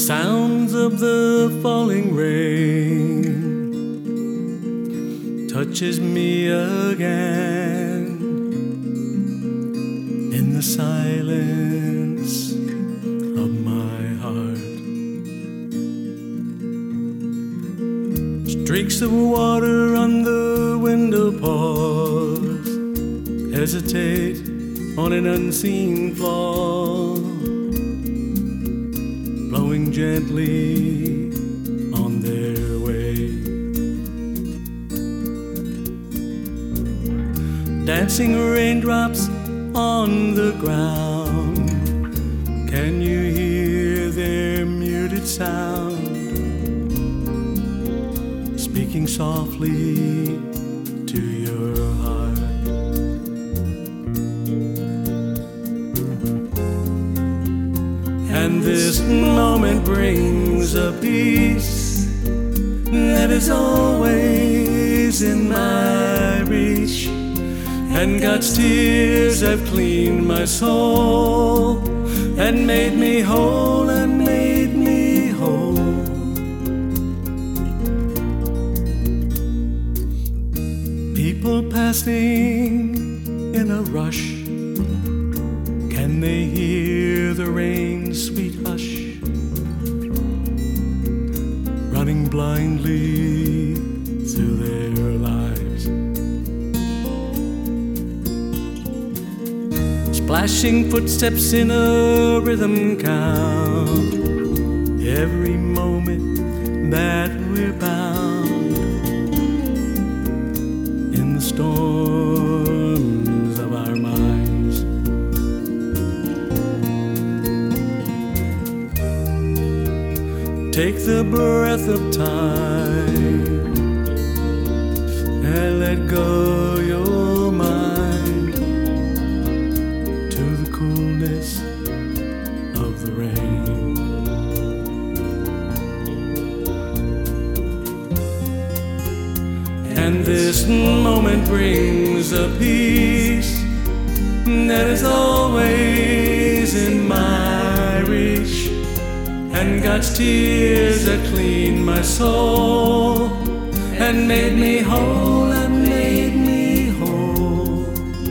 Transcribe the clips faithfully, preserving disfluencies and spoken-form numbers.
Sounds of the falling rain touches me again in the silence of my heart. Streaks of water on the window pause, hesitate on an unseen flaw, blowing gently on their way. Dancing raindrops on the ground, can you hear their muted sound? Speaking softly to your heart. And this moment brings a peace that is always in my reach. And God's tears have cleaned my soul and made me whole, and made me whole. People passing in a rush, can they hear the rain's sweet hush? Running blindly through their lives, splashing footsteps in a rhythm count, every moment that we're bound in the storms of our minds. Take the breath of time and let go your mind to the coolness of the rain. And this moment brings a peace that is always in my reach. And God's tears that cleaned my soul and made me whole, and made me whole.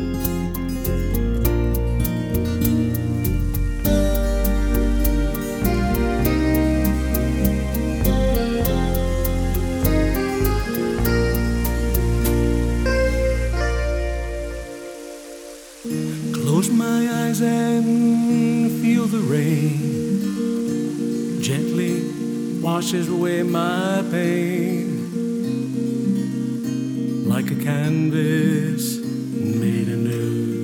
Close my eyes and feel the rain gently washes away my pain, like a canvas made anew.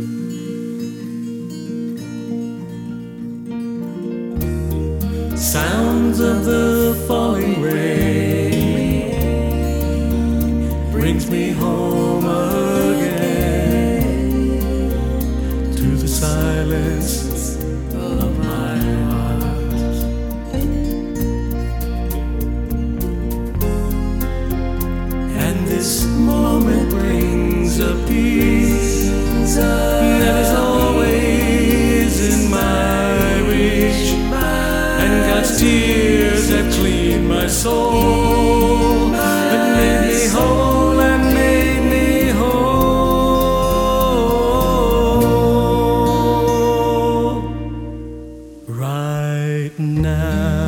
Sounds of the falling rain brings me home again to the silence of my heart. And this moment brings a peace that is always in my reach. And God's tears have cleaned my soul and made me whole, and made me whole right now.